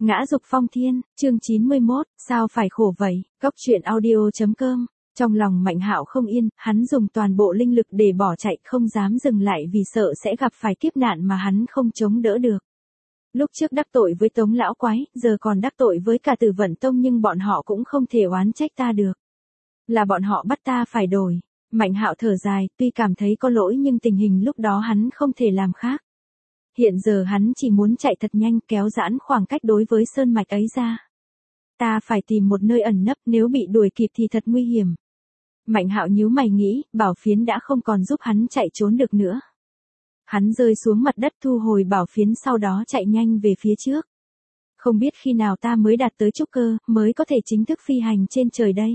Ngã dục phong thiên, chương 91, sao phải khổ vậy, Cóc truyện audio.com. Trong lòng Mạnh Hạo không yên, hắn dùng toàn bộ linh lực để bỏ chạy, không dám dừng lại vì sợ sẽ gặp phải kiếp nạn mà hắn không chống đỡ được. Lúc trước đắc tội với Tống lão quái, giờ còn đắc tội với cả Tử Vận Tông, nhưng bọn họ cũng không thể oán trách ta được. Là bọn họ bắt ta phải đổi. Mạnh Hạo thở dài, tuy cảm thấy có lỗi nhưng tình hình lúc đó hắn không thể làm khác. Hiện giờ hắn chỉ muốn chạy thật nhanh, kéo giãn khoảng cách đối với sơn mạch ấy ra. Ta phải tìm một nơi ẩn nấp, nếu bị đuổi kịp thì thật nguy hiểm. Mạnh Hạo nhíu mày nghĩ, bảo phiến đã không còn giúp hắn chạy trốn được nữa. Hắn rơi xuống mặt đất thu hồi bảo phiến, sau đó chạy nhanh về phía trước. Không biết khi nào ta mới đạt tới trúc cơ, mới có thể chính thức phi hành trên trời đây.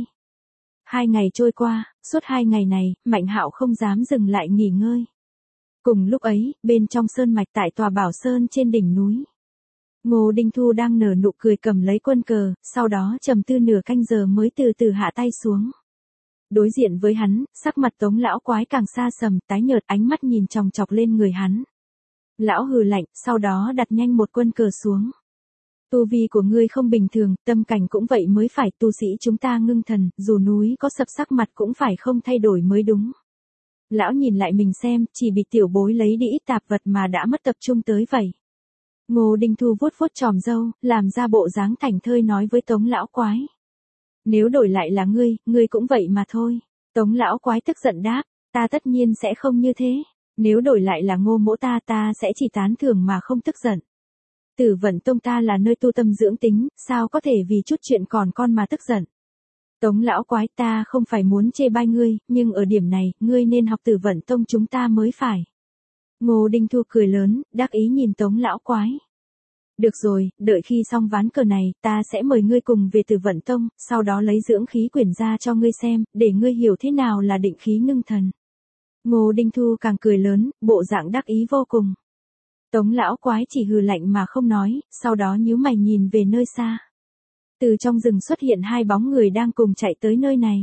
2 ngày trôi qua, suốt 2 ngày này, Mạnh Hạo không dám dừng lại nghỉ ngơi. Cùng lúc ấy, bên trong sơn mạch tại tòa Bảo Sơn trên đỉnh núi, Ngô Đinh Thu đang nở nụ cười cầm lấy quân cờ, sau đó trầm tư nửa canh giờ mới từ từ hạ tay xuống. Đối diện với hắn, sắc mặt Tống lão quái càng xa sầm, tái nhợt, ánh mắt nhìn chòng chọc lên người hắn. Lão hừ lạnh, sau đó đặt nhanh một quân cờ xuống. Tu vi của ngươi không bình thường, tâm cảnh cũng vậy mới phải, tu sĩ chúng ta ngưng thần, dù núi có sập sắc mặt cũng phải không thay đổi mới đúng. Lão nhìn lại mình xem, chỉ bị tiểu bối lấy đi ít tạp vật mà đã mất tập trung tới vậy. Ngô Đinh Thu vuốt vuốt chòm râu, làm ra bộ dáng thảnh thơi nói với Tống lão quái. Nếu đổi lại là ngươi cũng vậy mà thôi. Tống lão quái tức giận đáp, ta tất nhiên sẽ không như thế. Nếu đổi lại là Ngô mỗ ta sẽ chỉ tán thưởng mà không tức giận. Tử Vận Tông ta là nơi tu tâm dưỡng tính, sao có thể vì chút chuyện còn con mà tức giận. Tống lão quái, ta không phải muốn chê bai ngươi, nhưng ở điểm này, ngươi nên học Tử Vận Tông chúng ta mới phải. Ngô Đinh Thu cười lớn, đắc ý nhìn Tống lão quái. Được rồi, đợi khi xong ván cờ này, ta sẽ mời ngươi cùng về Tử Vận Tông, sau đó lấy dưỡng khí quyển ra cho ngươi xem, để ngươi hiểu thế nào là định khí ngưng thần. Ngô Đinh Thu càng cười lớn, bộ dạng đắc ý vô cùng. Tống lão quái chỉ hừ lạnh mà không nói, sau đó nhíu mày nhìn về nơi xa. Từ trong rừng xuất hiện 2 bóng người đang cùng chạy tới nơi này.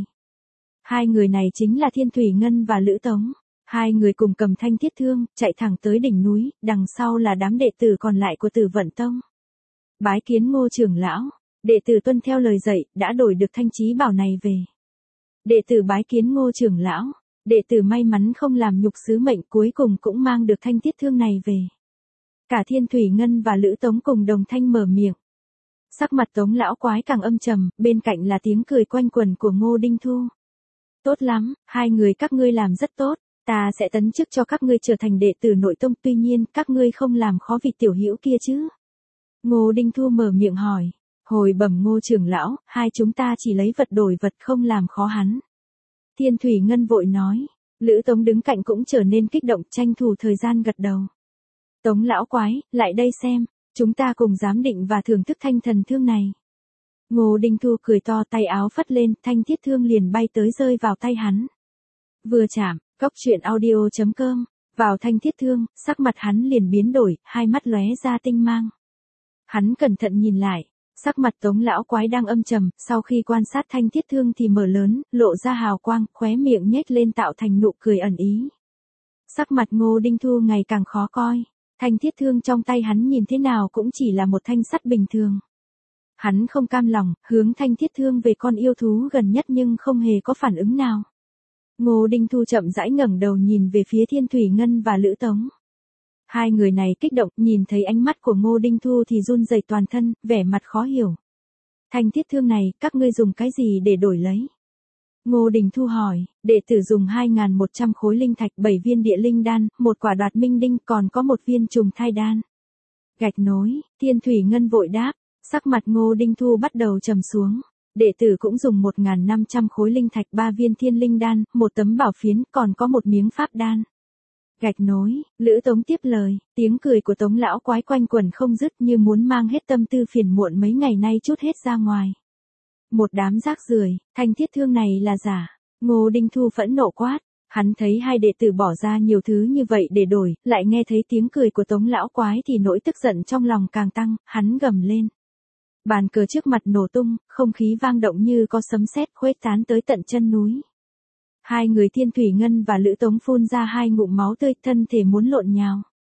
2 người này chính là Thiên Thủy Ngân và Lữ Tống. 2 người cùng cầm thanh thiết thương, chạy thẳng tới đỉnh núi, đằng sau là đám đệ tử còn lại của Tử Vận Tông. Bái kiến Ngô trưởng lão, đệ tử tuân theo lời dạy, đã đổi được thanh chí bảo này về. Đệ tử bái kiến Ngô trưởng lão, đệ tử may mắn không làm nhục sứ mệnh, cuối cùng cũng mang được thanh thiết thương này về. Cả Thiên Thủy Ngân và Lữ Tống cùng đồng thanh mở miệng. Sắc mặt Tống lão quái càng âm trầm, bên cạnh là tiếng cười quanh quẩn của Ngô Đinh Thu. Tốt lắm, 2 người các ngươi làm rất tốt, ta sẽ tấn chức cho các ngươi trở thành đệ tử nội tông, tuy nhiên các ngươi không làm khó vị tiểu hữu kia chứ. Ngô Đinh Thu mở miệng hỏi, hồi bẩm Ngô trưởng lão, 2 chúng ta chỉ lấy vật đổi vật, không làm khó hắn. Thiên Thủy Ngân vội nói, Lữ Tống đứng cạnh cũng trở nên kích động, tranh thủ thời gian gật đầu. Tống lão quái, lại đây xem, chúng ta cùng giám định và thưởng thức thanh thần thương này. Ngô Đinh Thu cười to, tay áo phất lên, thanh thiết thương liền bay tới rơi vào tay hắn. Vừa chạm, Cóc truyện audio.com, vào thanh thiết thương, sắc mặt hắn liền biến đổi, 2 mắt lóe ra tinh mang. Hắn cẩn thận nhìn lại, sắc mặt Tống lão quái đang âm trầm, sau khi quan sát thanh thiết thương thì mở lớn, lộ ra hào quang, khóe miệng nhếch lên tạo thành nụ cười ẩn ý. Sắc mặt Ngô Đinh Thu ngày càng khó coi. Thanh thiết thương trong tay hắn nhìn thế nào cũng chỉ là một thanh sắt bình thường. Hắn không cam lòng, hướng thanh thiết thương về con yêu thú gần nhất nhưng không hề có phản ứng nào. Ngô Đinh Thu chậm rãi ngẩng đầu nhìn về phía Thiên Thủy Ngân và Lữ Tống. 2 người này kích động, nhìn thấy ánh mắt của Ngô Đinh Thu thì run rẩy toàn thân, vẻ mặt khó hiểu. Thanh thiết thương này, các ngươi dùng cái gì để đổi lấy? Ngô Đình Thu hỏi, đệ tử dùng 2.100 khối linh thạch, 7 viên địa linh đan, 1 quả đoạt minh đinh, còn có 1 viên trùng thai đan. Gạch nối, Thiên Thủy Ngân vội đáp, sắc mặt Ngô Đinh Thu bắt đầu trầm xuống. Đệ tử cũng dùng 1.500 khối linh thạch, 3 viên thiên linh đan, 1 tấm bảo phiến, còn có 1 miếng pháp đan. Gạch nối, Lữ Tống tiếp lời, tiếng cười của Tống lão quái quanh quẩn không dứt, như muốn mang hết tâm tư phiền muộn mấy ngày nay trút hết ra ngoài. Một đám rác rưởi, thanh thiết thương này là giả. Ngô Đinh Thu phẫn nộ quát, hắn thấy 2 đệ tử bỏ ra nhiều thứ như vậy để đổi, lại nghe thấy tiếng cười của Tống lão quái thì nỗi tức giận trong lòng càng tăng, hắn gầm lên. Bàn cờ trước mặt nổ tung, không khí vang động như có sấm sét khuếch tán tới tận chân núi. 2 người Thiên Thủy Ngân và Lữ Tống phun ra 2 ngụm máu tươi, thân thể muốn lộn nhào.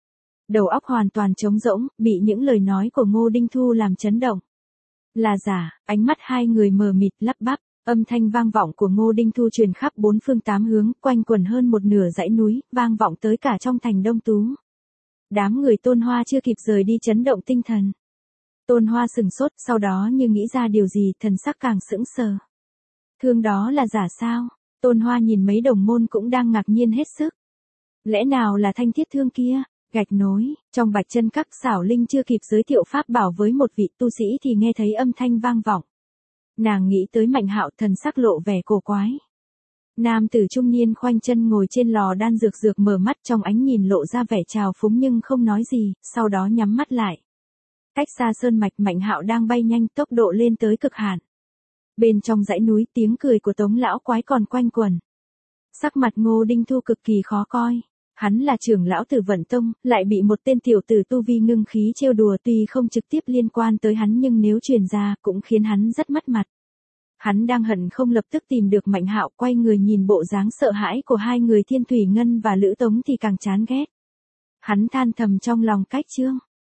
Đầu óc hoàn toàn trống rỗng, bị những lời nói của Ngô Đinh Thu làm chấn động. Là giả, ánh mắt hai người mờ mịt lắp bắp, âm thanh vang vọng của Ngô Đinh Thu truyền khắp bốn phương tám hướng, quanh quẩn hơn một nửa dãy núi, vang vọng tới cả trong thành Đông Tú. Đám người Tôn Hoa chưa kịp rời đi chấn động tinh thần. Tôn Hoa sừng sốt, sau đó như nghĩ ra điều gì, thần sắc càng sững sờ. Thương đó là giả sao? Tôn Hoa nhìn mấy đồng môn cũng đang ngạc nhiên hết sức. Lẽ nào là thanh thiết thương kia? Gạch nối, trong Bạch Chân Các, Xảo Linh chưa kịp giới thiệu pháp bảo với một vị tu sĩ thì nghe thấy âm thanh vang vọng. Nàng nghĩ tới Mạnh Hạo, thần sắc lộ vẻ cổ quái. Nam tử trung niên khoanh chân ngồi trên lò đan dược dược mở mắt, trong ánh nhìn lộ ra vẻ trào phúng nhưng không nói gì, sau đó nhắm mắt lại. Cách xa sơn mạch, Mạnh Hạo đang bay nhanh, tốc độ lên tới cực hạn. Bên trong dãy núi, tiếng cười của Tống lão quái còn quanh quẩn. Sắc mặt Ngô Đinh Thu cực kỳ khó coi. Hắn là trưởng lão Tử Vận Tông, lại bị một tên tiểu tử tu vi ngưng khí trêu đùa, tuy không trực tiếp liên quan tới hắn nhưng nếu truyền ra cũng khiến hắn rất mất mặt. Hắn đang hận không lập tức tìm được Mạnh Hạo, quay người nhìn bộ dáng sợ hãi của hai người Thiên Thủy Ngân và Lữ Tống thì càng chán ghét. Hắn than thầm trong lòng, cách trương,